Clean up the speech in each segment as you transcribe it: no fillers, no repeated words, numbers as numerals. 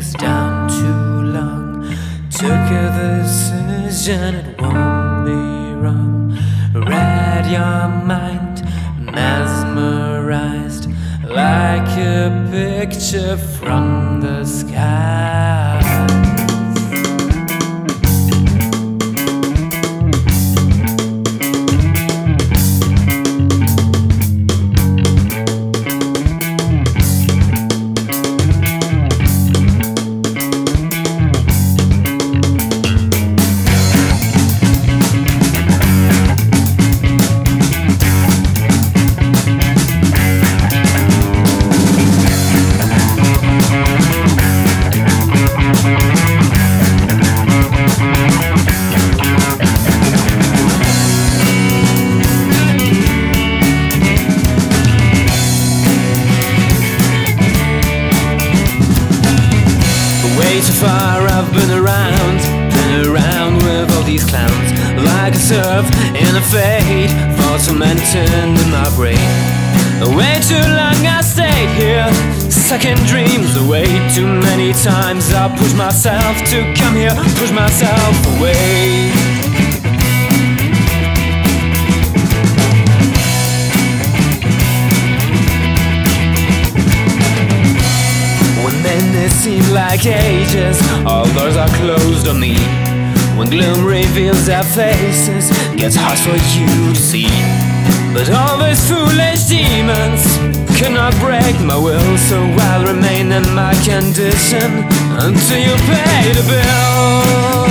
feelings down too long. Took a decision, it won't be wrong. Read your mind, mesmerized, like a picture from the sky. Way too far I've been around with all these clowns. Like a surf in a fade, thoughts fermenting in my brain. Way too long I stayed here, stuck in dreams. Way too many times I pushed myself to come here, push myself away. It seemed like ages, all doors are closed on me. When gloom reveals their faces, gets hard for you to see. But all these foolish demons cannot break my will, so I'll remain in my condition until you pay the bill.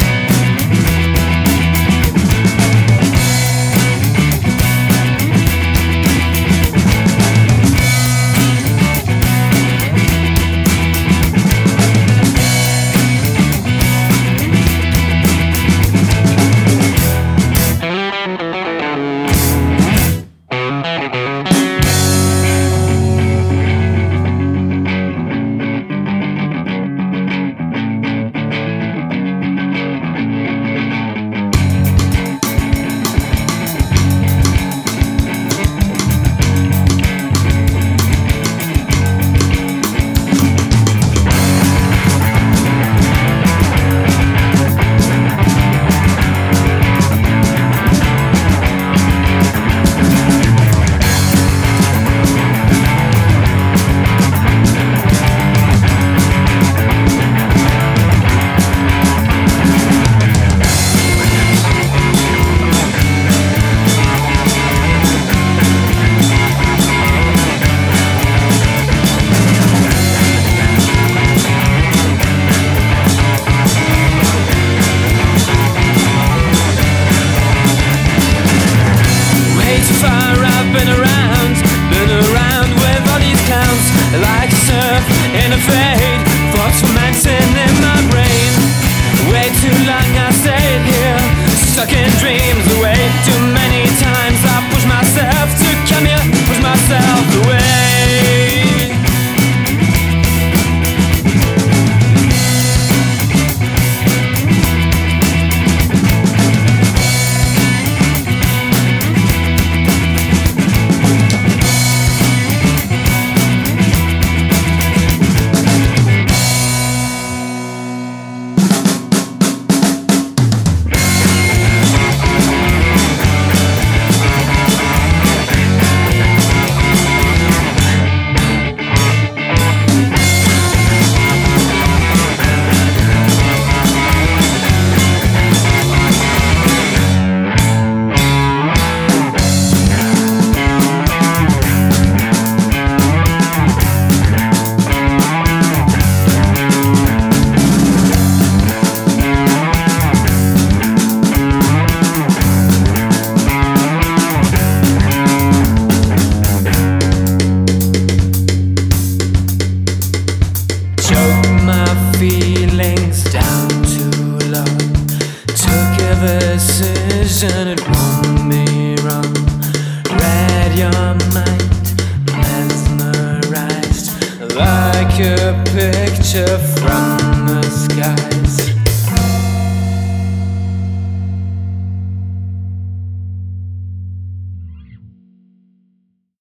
Been around with all these clowns. Like a surf in a fade, thoughts fermenting in my brain. Way too long I stayed here, stuck in dreams. Way too many times I pushed myself to come here, push myself away. Feelings down too low. Took a decision, it won't be wrong. Read your mind, mesmerized, like a picture from the skies.